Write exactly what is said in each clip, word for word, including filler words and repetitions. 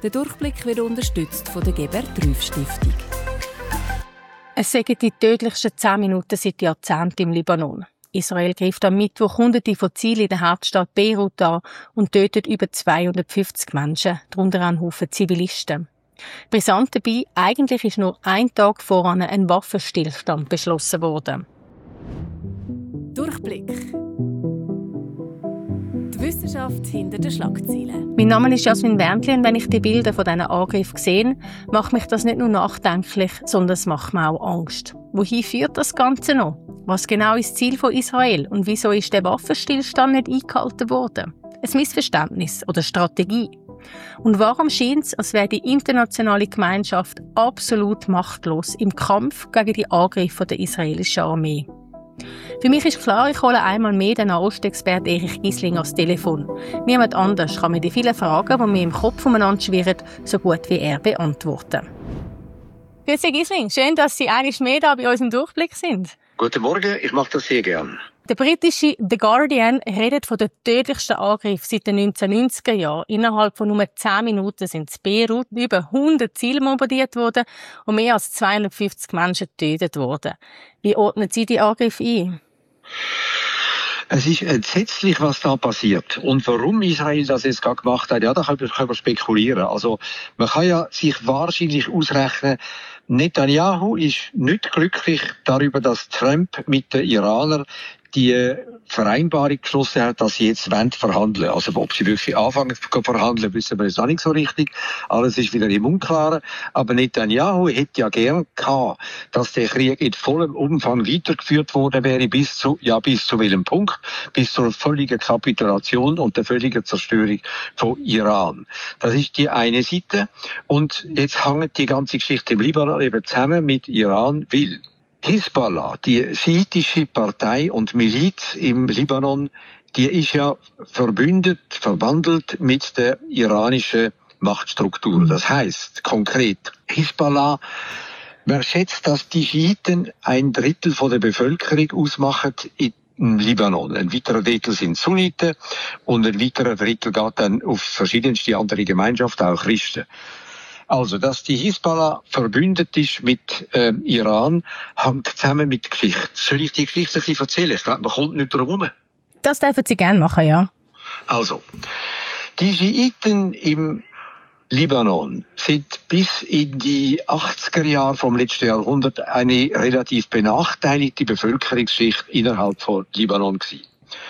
Der Durchblick wird unterstützt von der Geber-Trüff-Stiftung. Es sind die tödlichsten zehn Minuten seit Jahrzehnten im Libanon. Israel greift am Mittwoch Hunderte von Zielen in der Hauptstadt Beirut an und tötet über zweihundertfünfzig Menschen, darunter ein Haufen Zivilisten. Brisant dabei, eigentlich ist nur ein Tag voran ein Waffenstillstand beschlossen worden. Durchblick. Die Wissenschaft hinter den Schlagzeilen. Mein Name ist Jasmin Bärntli und wenn ich die Bilder von diesen Angriffen sehe, macht mich das nicht nur nachdenklich, sondern es macht mir auch Angst. Wohin führt das Ganze noch? Was genau ist das Ziel von Israel und wieso ist der Waffenstillstand nicht eingehalten worden? Ein Missverständnis oder Strategie? Und warum scheint es, als wäre die internationale Gemeinschaft absolut machtlos im Kampf gegen die Angriffe der israelischen Armee? Für mich ist klar, ich hole einmal mehr den Nahostexperten Erich Gisling ans Telefon. Niemand anders kann mir die vielen Fragen, die mir im Kopf umeinander schwirren, so gut wie er beantworten. Grüezi Gisling, schön, dass Sie einmal mehr da bei uns im Durchblick sind. Guten Morgen, ich mache das sehr gern. Der britische The Guardian redet von den tödlichsten Angriffen seit den neunzehnhundertneunziger Jahren. Innerhalb von nur zehn Minuten sind in Beirut über hundert Ziele bombardiert worden und mehr als zweihundertfünfzig Menschen getötet worden. Wie ordnen Sie die Angriffe ein? Es ist entsetzlich, was da passiert. Und warum Israel das jetzt gerade gemacht hat, ja, da können wir spekulieren. Also, man kann ja sich wahrscheinlich ausrechnen, Netanyahu ist nicht glücklich darüber, dass Trump mit den Iranern die Vereinbarung geschlossen hat, dass sie jetzt verhandeln wollen. Also ob sie wirklich anfangen zu verhandeln, wissen wir jetzt auch nicht so richtig. Alles ist wieder im Unklaren. Aber Netanyahu hätte ja gern gehabt, dass der Krieg in vollem Umfang weitergeführt worden wäre, bis zu, ja, bis zu welchem Punkt? Bis zur völligen Kapitulation und der völligen Zerstörung von Iran. Das ist die eine Seite. Und jetzt hängt die ganze Geschichte im Libanon eben zusammen mit Iran, weil Hisbollah, die schiitische Partei und Miliz im Libanon, die ist ja verbündet, verwandelt mit der iranischen Machtstruktur. Das heißt konkret, Hisbollah, man schätzt, dass die Schiiten ein Drittel von der Bevölkerung ausmachen im Libanon. Ein weiterer Drittel sind Sunniten und ein weiterer Drittel geht dann auf verschiedenste andere Gemeinschaften, auch Christen. Also, dass die Hisbollah verbündet ist mit äh, Iran, hängt zusammen mit Geschichte. Soll ich die Geschichte ein bisschen erzählen? Ich glaube, man kommt nicht drum herum. Das dürfen Sie gerne machen, ja. Also, die Schiiten im Libanon sind bis in die achtziger Jahre vom letzten Jahrhundert eine relativ benachteiligte Bevölkerungsschicht innerhalb von Libanon gewesen.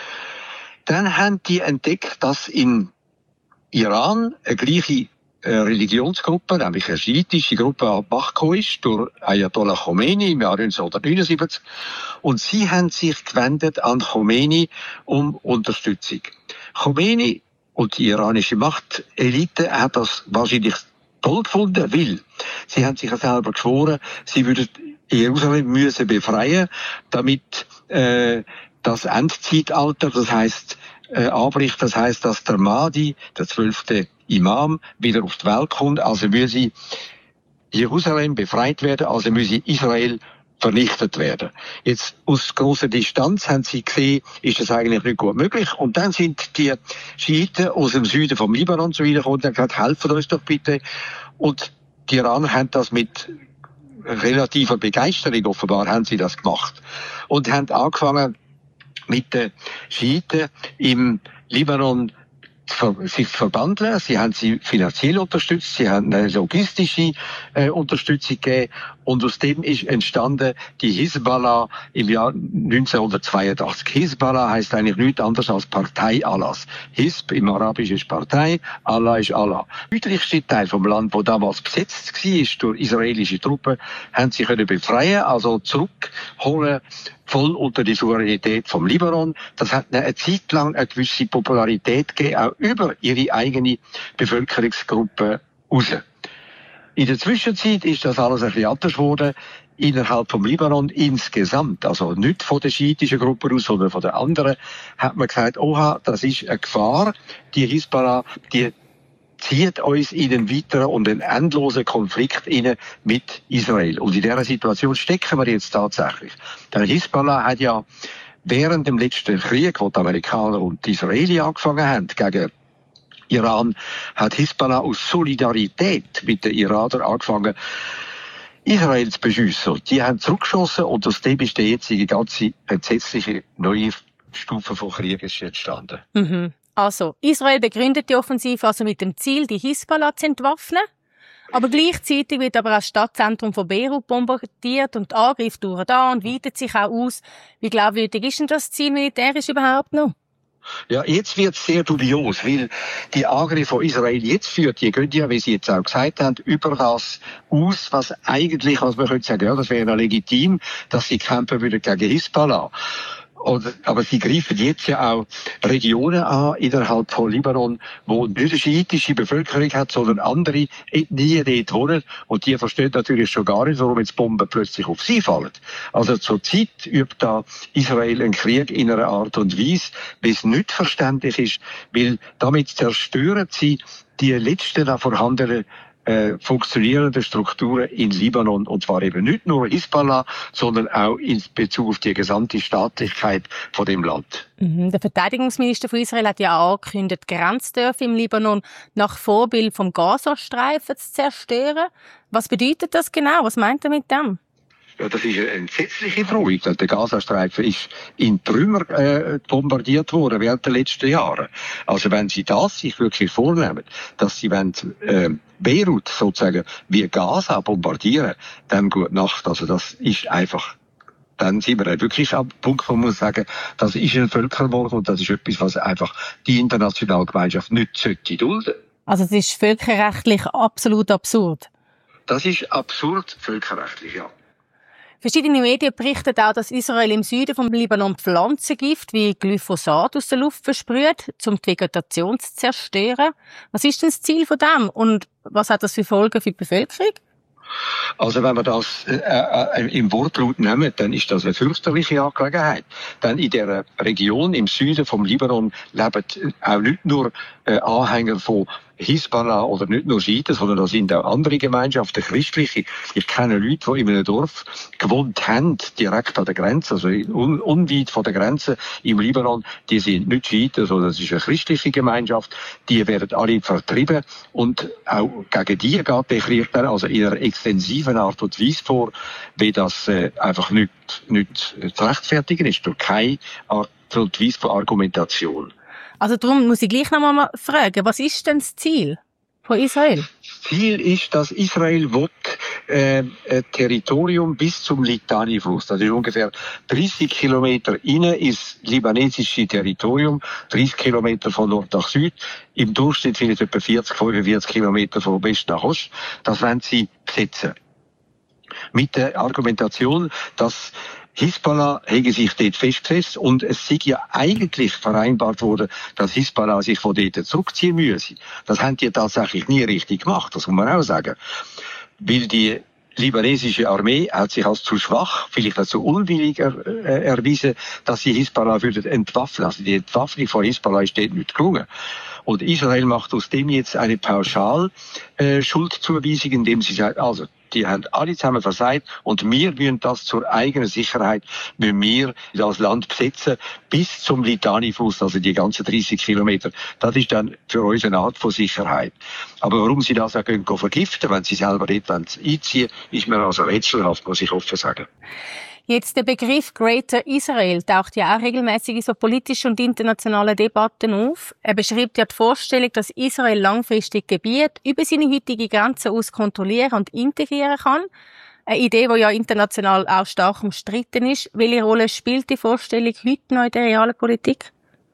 Dann haben die entdeckt, dass in Iran eine gleiche Religionsgruppe, nämlich eine schiitische Gruppe an die Macht gekommen ist, durch Ayatollah Khomeini im Jahr neunzehnhundertneunundsiebzig. Und sie haben sich gewendet an Khomeini um Unterstützung. Khomeini und die iranische Machtelite hat das wahrscheinlich toll gefunden, weil sie haben sich ja selber geschworen, sie würden Jerusalem müssen befreien, damit äh, das Endzeitalter, das heißt äh, anbricht, das heißt, dass der Mahdi, der zwölfte Imam, wieder auf die Welt kommt, also müsse Jerusalem befreit werden, also müsse Israel vernichtet werden. Jetzt aus grosser Distanz haben sie gesehen, ist das eigentlich nicht gut möglich. Und dann sind die Schiiten aus dem Süden vom Libanon zu ihnen gekommen und haben gesagt, helfen uns doch bitte. Und die Iraner haben das mit relativer Begeisterung, offenbar haben sie das gemacht. Und haben angefangen mit den Schiiten im Libanon sich verbandeln. Sie haben sie finanziell unterstützt, sie haben eine logistische äh, Unterstützung gegeben und aus dem ist entstanden die Hisbollah im Jahr neunzehnhundertzweiundachtzig. Hisbollah heißt eigentlich nichts anderes als Partei Allahs. Hisb im Arabischen ist Partei, Allah ist Allah. Der südlichste Teil vom Land, wo damals besetzt war durch israelische Truppen, haben sie können befreien, also zurückholen, voll unter die Souveränität vom Libanon. Das hat eine Zeit lang eine gewisse Popularität gegeben, auch über ihre eigene Bevölkerungsgruppe raus. In der Zwischenzeit ist das alles ein bisschen anders geworden. Innerhalb vom Libanon insgesamt, also nicht von der schiitischen Gruppe aus, sondern von der anderen, hat man gesagt, oha, das ist eine Gefahr. Die Hisbollah, die zieht uns in einen weiteren und einen endlosen Konflikt rein mit Israel. Und in dieser Situation stecken wir jetzt tatsächlich. Der Hisbollah hat ja während dem letzten Krieg, wo die Amerikaner und die Israelis angefangen haben, gegen Iran hat Hisbollah aus Solidarität mit den Iranern angefangen, Israel zu beschiessen. Die haben zurückgeschossen und aus dem ist die jetzige ganze entsetzliche neue Stufe von Krieg ist entstanden. Mhm. Also, Israel begründet die Offensive also mit dem Ziel, die Hisbollah zu entwaffnen. Aber gleichzeitig wird aber auch das Stadtzentrum von Beirut bombardiert und die Angriffe dauern da und weitet sich auch aus. Wie glaubwürdig ist denn das Ziel militärisch überhaupt noch? Ja, jetzt wird es sehr dubios, weil die Angriffe von Israel jetzt führt, die gehen ja, wie Sie jetzt auch gesagt haben, über das aus, was eigentlich, was man könnte sagen, ja, das wäre ja legitim, dass sie kämpfen würden gegen Hisbollah. Oder, aber sie greifen jetzt ja auch Regionen an innerhalb von Libanon, wo nicht eine schiitische Bevölkerung hat, sondern andere Ethnien dort wohnen. Und die verstehen natürlich schon gar nicht, warum jetzt Bomben plötzlich auf sie fallen. Also zurzeit übt da Israel einen Krieg in einer Art und Weise, wie es nicht verständlich ist, weil damit zerstören sie die letzten da vorhandenen Äh, funktionierende Strukturen in Libanon, und zwar eben nicht nur Hisbollah, sondern auch in Bezug auf die gesamte Staatlichkeit von dem Land. Mhm. Der Verteidigungsminister von Israel hat ja angekündigt, Grenzdörfer im Libanon nach Vorbild vom Gazastreifen zu zerstören. Was bedeutet das genau? Was meint er mit dem? Ja, das ist eine entsetzliche Drohung. Der Gazastreifen ist in Trümmer äh, bombardiert worden während der letzten Jahre. Also wenn Sie das sich wirklich vornehmen, dass Sie wollen, äh, Beirut sozusagen wie Gaza bombardieren, dann gute Nacht. Also das ist einfach, dann sind wir wirklich am Punkt, wo man muss sagen, das ist ein Völkermord und das ist etwas, was einfach die internationale Gemeinschaft nicht sollte dulden. Also es ist völkerrechtlich absolut absurd. Das ist absurd völkerrechtlich, ja. Verschiedene Medien berichten auch, dass Israel im Süden vom Libanon Pflanzengift wie Glyphosat aus der Luft versprüht, um die Vegetation zu zerstören. Was ist denn das Ziel von dem und was hat das für Folgen für die Bevölkerung? Also wenn wir das äh, äh, im Wortlaut nehmen, dann ist das eine fürchterliche Angelegenheit. Denn in der Region im Süden vom Libanon leben auch nicht nur äh, Anhänger von Hisbollah oder nicht nur Schiiten, sondern da sind auch andere Gemeinschaften, christliche. Ich kenne Leute, die in einem Dorf gewohnt haben, direkt an der Grenze, also un unweit von der Grenze im Libanon. Die sind nicht Schiiten, sondern es ist eine christliche Gemeinschaft. Die werden alle vertrieben und auch gegen die geht der Krieg dann also in einer extensiven Art und Weise vor, wie das äh, einfach nicht, nicht zu rechtfertigen ist, durch keine Art und Weise von Argumentation. Also darum muss ich gleich noch mal fragen, was ist denn das Ziel von Israel? Das Ziel ist, dass Israel will, äh, ein Territorium bis zum Litani-Fluss, das ist ungefähr dreißig Kilometer rein ins libanesische Territorium, dreißig Kilometer von Nord nach Süd, im Durchschnitt vielleicht etwa vierzig, fünfundvierzig Kilometer von West nach Ost, das wollen sie besetzen. Mit der Argumentation, dass Hisbollah hege sich dort festgesetzt und es sei ja eigentlich vereinbart worden, dass Hisbollah sich von dort zurückziehen müsse. Das haben die tatsächlich nie richtig gemacht, das muss man auch sagen. Weil die libanesische Armee hat sich als zu schwach, vielleicht als zu unwillig er, äh, erwiesen, dass sie Hisbollah würden entwaffnen. Also die Entwaffnung von Hisbollah ist dort nicht gelungen. Und Israel macht aus dem jetzt eine Pauschal-Schuldzuweisung, äh, indem sie sagt, also die haben alle zusammen versagt und wir müssen das zur eigenen Sicherheit, müssen wir das Land besetzen bis zum Litani-Fluss, also die ganzen dreißig Kilometer. Das ist dann für uns eine Art von Sicherheit. Aber warum sie das auch können vergiften, wenn sie selber dort einziehen, ist mir also rätselhaft, muss ich offen sagen. Jetzt der Begriff Greater Israel taucht ja auch regelmäßig in so politischen und internationalen Debatten auf. Er beschreibt ja die Vorstellung, dass Israel langfristig Gebiete über seine heutige Grenzen aus kontrollieren und integrieren kann. Eine Idee, die ja international auch stark umstritten ist. Welche Rolle spielt die Vorstellung heute noch in der realen Politik?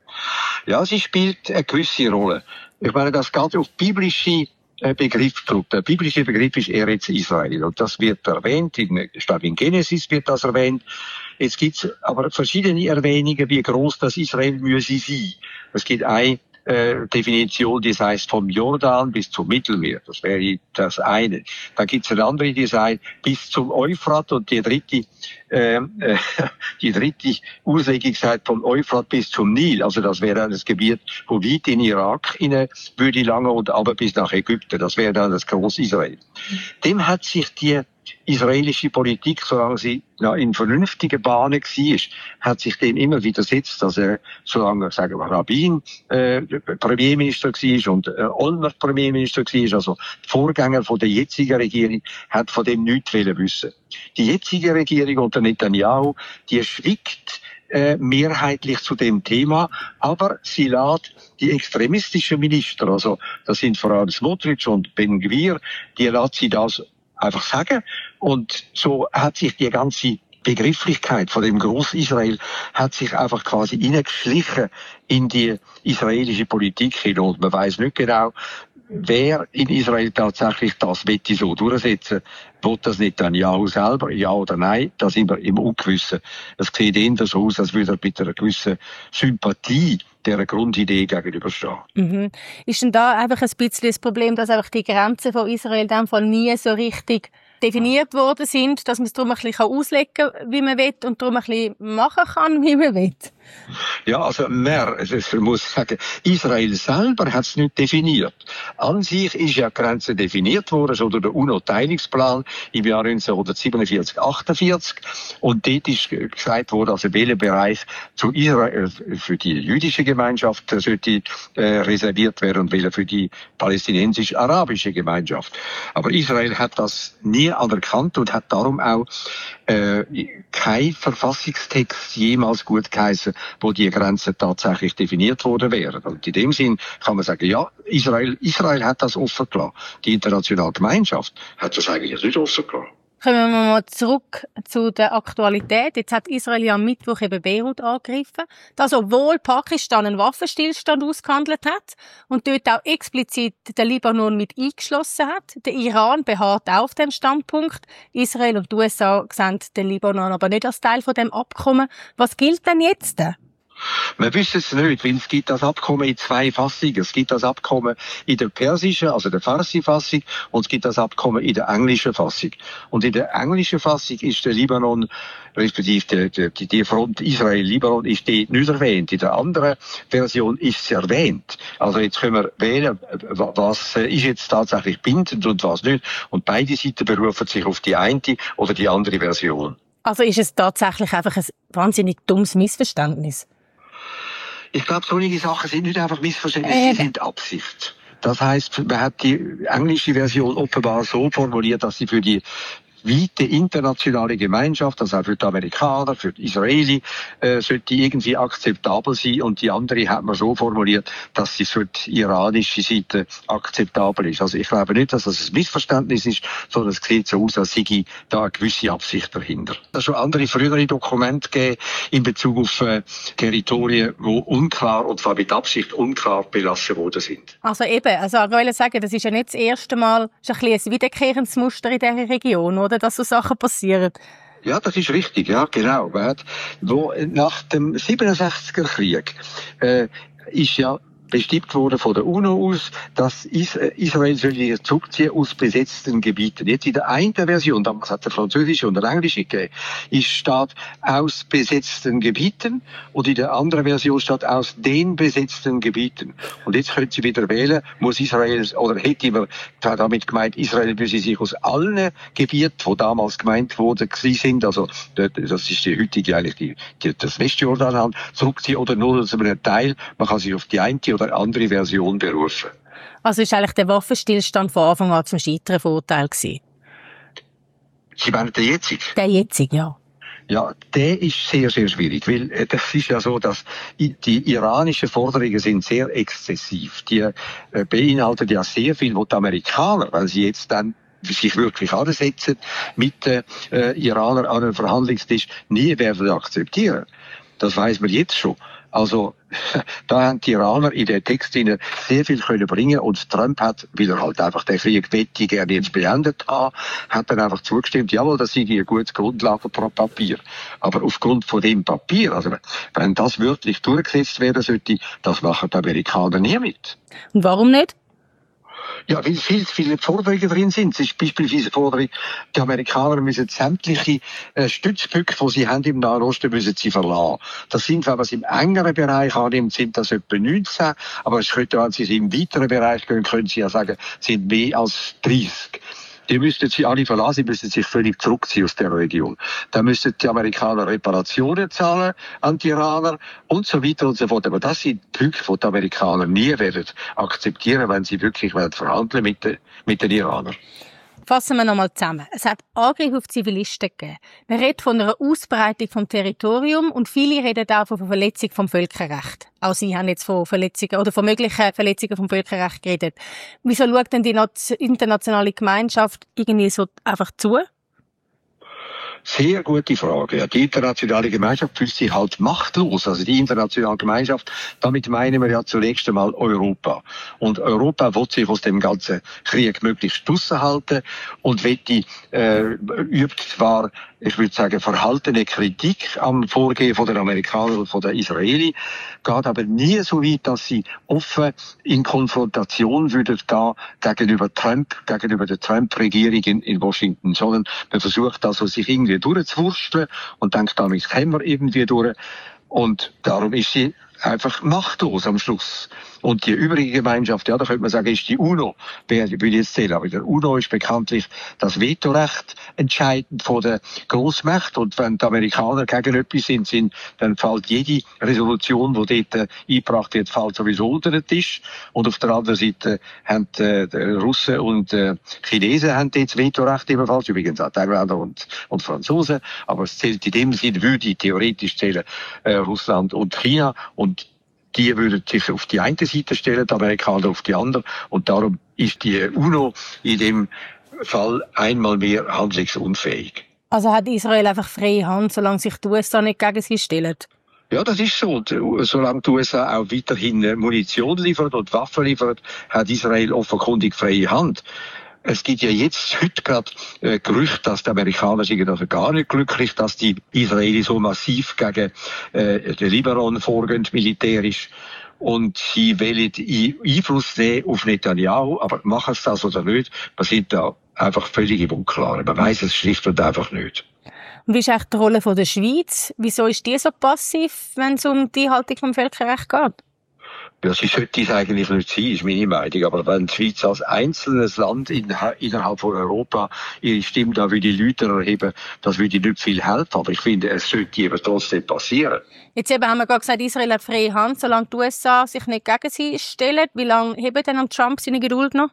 Ja, sie spielt eine gewisse Rolle. Ich meine, das geht auf biblische Begriff zurück. Der biblische Begriff ist Eretz Israel. Und das wird erwähnt, in, statt in Genesis wird das erwähnt. Jetzt gibt's aber verschiedene Erwähnungen, wie groß das Israel müsse sein. Es gibt eine äh, Definition, die heißt vom Jordan bis zum Mittelmeer. Das wäre das eine. Dann gibt's eine andere, die sagt bis zum Euphrat, und die dritte äh, äh, die dritte Auslegung sagt vom Euphrat bis zum Nil. Also das wäre dann das Gebiet, wo weit in Irak hinein würde lange und aber bis nach Ägypten. Das wäre dann das große Israel. Dem hat sich die israelische Politik, solange sie ja, in vernünftigen Bahnen war, hat sich dem immer widersetzt, dass er, solange, sagen wir, Rabin äh, Premierminister war und äh, Olmert Premierminister war, also Vorgänger von der jetzigen Regierung, hat von dem nichts wissen. Die jetzige Regierung unter Netanyahu, die schwiegt äh, mehrheitlich zu dem Thema, aber sie lässt die extremistischen Minister, also das sind vor allem Smotrich und Ben Gvir, die lässt sie das einfach sagen. Und so hat sich die ganze Begrifflichkeit von dem Groß-Israel hat sich einfach quasi hineingeschlichen in die israelische Politik hin. Und man weiß nicht genau, wer in Israel tatsächlich das wette so durchsetzen. Will das Netanyahu selber, ja oder nein? Da sind wir im Ungewissen. Es sieht eher so aus, als würde er mit einer gewissen Sympathie dieser Grundidee gegenüberstehen. Mhm. Ist denn da einfach ein bisschen das Problem, dass einfach die Grenzen von Israel in dem Fall nie so richtig definiert worden sind, dass man es darum ein bisschen auslegen kann, wie man will, und darum ein bisschen machen kann, wie man will? Ja, also mehr, also ich muss sagen, Israel selber hat es nicht definiert. An sich ist ja die Grenze definiert worden, schon durch den UNO-Teilungsplan im Jahr neunzehnhundertsiebenundvierzig, achtundvierzig. Und dort ist gesagt worden, also welcher Bereich zu Israel für die jüdische Gemeinschaft sollte äh, reserviert werden und welcher für die palästinensisch-arabische Gemeinschaft. Aber Israel hat das nie anerkannt und hat darum auch äh, kein Verfassungstext jemals gut geheißen, wo die Grenzen tatsächlich definiert worden wären. Und in dem Sinn kann man sagen, ja, Israel, Israel hat das offen gelassen. Die internationale Gemeinschaft hat das eigentlich nicht offen gelassen. Kommen wir mal zurück zu der Aktualität. Jetzt hat Israel ja am Mittwoch eben Beirut angegriffen. Das, obwohl Pakistan einen Waffenstillstand ausgehandelt hat und dort auch explizit den Libanon mit eingeschlossen hat. Der Iran beharrt auch auf dem Standpunkt. Israel und die U S A sehen den Libanon aber nicht als Teil von dem Abkommen. Was gilt denn jetzt? Wir wissen es nicht, weil es gibt das Abkommen in zwei Fassungen. Es gibt das Abkommen in der persischen, also der Farsi-Fassung, und es gibt das Abkommen in der englischen Fassung. Und in der englischen Fassung ist der Libanon, respektive die, die, die Front Israel-Libanon, ist die nicht erwähnt. In der anderen Version ist sie erwähnt. Also jetzt können wir wählen, was ist jetzt tatsächlich bindend und was nicht. Und beide Seiten berufen sich auf die eine oder die andere Version. Also ist es tatsächlich einfach ein wahnsinnig dummes Missverständnis? Ich glaube, solche Sachen sind nicht einfach Missverständnisse, äh. sie sind Absicht. Das heisst, man hat die englische Version offenbar so formuliert, dass sie für die weite internationale Gemeinschaft, also auch für die Amerikaner, für die Israeli, äh, sollte irgendwie akzeptabel sein. Und die andere hat man so formuliert, dass sie für die iranische Seite akzeptabel ist. Also ich glaube nicht, dass das ein Missverständnis ist, sondern es sieht so aus, als sei da eine gewisse Absicht dahinter. Es hat schon andere frühere Dokumente gegeben in Bezug auf äh, Territorien, die unklar und zwar mit Absicht unklar belassen worden sind. Also eben, also ich wollte sagen, das ist ja nicht das erste Mal, das ist ein bisschen ein wiederkehrendes Muster in dieser Region, oder? Dass so Sachen passieren. Ja, das ist richtig, ja, genau. Wo nach dem siebenundsechziger Krieg äh, ist ja bestimmt wurde von der UNO aus, dass Israel soll zurückziehen aus besetzten Gebieten. Jetzt in der einen Version, damals hat der französische und der englische gegeben, ist steht aus besetzten Gebieten und in der anderen Version steht aus den besetzten Gebieten. Und jetzt können Sie wieder wählen, muss Israel, oder hätte man damit gemeint, Israel müsse sich aus allen Gebieten, die damals gemeint wurden, sind, also das ist die heutige eigentlich die, die, das Westjordanland, zurückziehen oder nur zu einem Teil, man kann sich auf die eine oder andere Version berufen. Also ist eigentlich der Waffenstillstand von Anfang an zum Scheitern verurteilt gewesen? Sie meinen den jetzigen? Der jetzige, ja. Ja, der ist sehr, sehr schwierig, weil äh, das ist ja so, dass die iranischen Forderungen sind sehr exzessiv. Die äh, beinhalten ja sehr viel, was die Amerikaner, weil sie jetzt dann sich wirklich ansetzen mit den äh, Iranern an einem Verhandlungstisch, nie werden akzeptieren. Das weiß man jetzt schon. Also, da haben die Iraner in den Text sehr viel können bringen und Trump hat, weil er halt einfach den Krieg wette gerne jetzt beendet hat, hat dann einfach zugestimmt, jawohl, das sei eine gute Grundlage pro Papier. Aber aufgrund von dem Papier, also wenn das wörtlich durchgesetzt werden sollte, das machen die Amerikaner nie mit. Und warum nicht? Ja, weil viel, viele Forderungen drin sind. Es ist beispielsweise die Forderung, die Amerikaner müssen sämtliche äh, Stützpunkte, die sie haben im Nahen Osten, müssen sie verlassen. Das sind, wenn man es im engeren Bereich annimmt, sind das etwa neunzehn. Aber es könnte, wenn sie es im weiteren Bereich gehen, können sie ja sagen, sind mehr als dreißig. die müssten sie alle verlassen, sie müssten sich völlig zurückziehen aus der Region. Da müssten die Amerikaner Reparationen zahlen an die Iraner und so weiter und so fort. Aber das sind Punkte, die die Amerikaner nie werden akzeptieren, wenn sie wirklich verhandeln mit den, mit den Iranern. Fassen wir nochmal zusammen. Es hat Angriffe auf Zivilisten gegeben. Man redet von einer Ausbreitung vom Territorium und viele reden auch von Verletzung vom Völkerrecht. Auch Sie haben jetzt von Verletzungen oder von möglichen Verletzungen vom Völkerrecht geredet. Wieso schaut denn die internationale Gemeinschaft irgendwie so einfach zu? Sehr gute Frage. Ja, die internationale Gemeinschaft fühlt sich halt machtlos. Also die internationale Gemeinschaft, damit meinen wir ja zunächst einmal Europa. Und Europa will sich aus dem ganzen Krieg möglichst draussen und will die, äh, übt zwar, ich würde sagen, verhaltene Kritik am Vorgehen von den Amerikanern und von den Israelis, geht aber nie so weit, dass sie offen in Konfrontation würden gehen gegenüber Trump, gegenüber der Trump-Regierung in, in Washington, sondern man versucht also, sich irgendwie durchzuwursteln und denkt, damit kommen wir irgendwie durch. Und darum ist sie einfach machtlos am Schluss. Und die übrige Gemeinschaft, ja, da könnte man sagen, ist die UNO. Wer will jetzt zählen? Aber der UNO ist bekanntlich das Vetorecht entscheidend von der Großmacht. Und wenn die Amerikaner gegen etwas sind, sind, dann fällt jede Resolution, die dort äh, eingebracht wird, fällt sowieso unter den Tisch. Und auf der anderen Seite haben äh, die Russen und äh, Chinesen haben dort das Vetorecht ebenfalls, übrigens auch die Engländer und, und Franzosen. Aber es zählt in dem Sinne, würde theoretisch zählen, äh, Russland und China. Und die würden sich auf die eine Seite stellen, die Amerikaner auf die andere. Und darum ist die UNO in dem Fall einmal mehr handlungsunfähig. Also hat Israel einfach freie Hand, solange sich die U S A nicht gegen sie stellen? Ja, das ist so. Solange die U S A auch weiterhin Munition liefert und Waffen liefert, hat Israel offenkundig freie Hand. Es gibt ja jetzt heute gerade äh, Gerüchte, dass die Amerikaner sind also gar nicht glücklich, dass die Israelis so massiv gegen äh, den Libanon vorgehen, militärisch. Und sie wollen Einfluss nehmen auf Netanyahu, aber machen es das oder nicht, wir sind da einfach völlig im Unklaren. Man weiss es schlicht und einfach nicht. Und wie ist eigentlich die Rolle von der Schweiz? Wieso ist die so passiv, wenn es um die Haltung vom Völkerrecht geht? Ja, sie sollte es eigentlich nicht sein, ist meine Meinung. Aber wenn die Schweiz als einzelnes Land in, innerhalb von Europa ihre Stimme da wie die Leute erheben, das würde nicht viel helfen. Aber ich finde, es sollte eben trotzdem passieren. Jetzt eben haben wir gerade gesagt, Israel hat freie Hand, solange die U S A sich nicht gegen sie stellen. Wie lange hebt denn am Trump seine Geduld noch?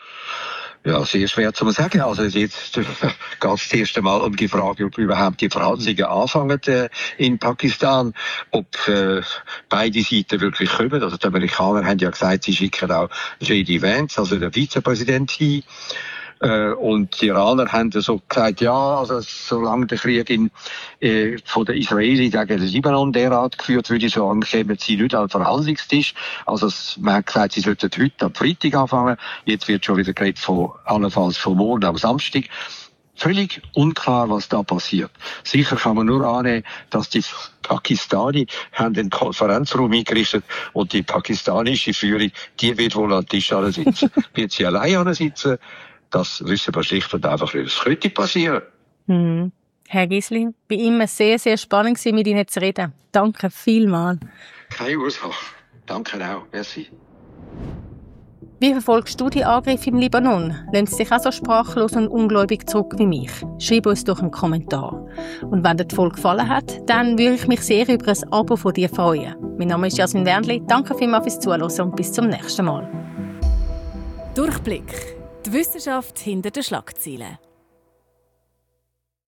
Ja, sehr schwer zu sagen. Also jetzt geht es das erste Mal um die Frage, ob überhaupt die Verhandlungen anfangen äh, in Pakistan, ob äh, beide Seiten wirklich kommen. Also die Amerikaner haben ja gesagt, sie schicken auch J D Vance, also den Vizepräsident, hin. Äh, und die Iraner haben so gesagt, ja, also solange der Krieg in, äh, von den Israelis gegen den Libanon derart geführt würde, so kommen sie nicht an den Verhandlungstisch. Also man hat gesagt, sie sollten heute am Freitag anfangen. Jetzt wird schon wieder geredet von, allenfalls von morgen am Samstag. Völlig unklar, was da passiert. Sicher kann man nur annehmen, dass die Pakistani haben den Konferenzraum eingerichtet und die pakistanische Führung, die wird wohl an den Tisch sitzen. Wird sie allein sitzen? Das wissen wir schlicht und einfach nicht. Das könnte passieren. Mhm. Herr Gisli, bei Ihnen war es sehr, sehr spannend, mit Ihnen zu reden. Danke vielmals. Keine Ursache. Danke auch. Merci. Wie verfolgst du die Angriffe im Libanon? Lässt dich auch so sprachlos und ungläubig zurück wie mich? Schreib uns doch einen Kommentar. Und wenn dir die Folge gefallen hat, dann würde ich mich sehr über ein Abo von dir freuen. Mein Name ist Jasmin Wernli. Danke vielmals fürs Zuhören und bis zum nächsten Mal. Durchblick. Die Wissenschaft hinter den Schlagzeilen.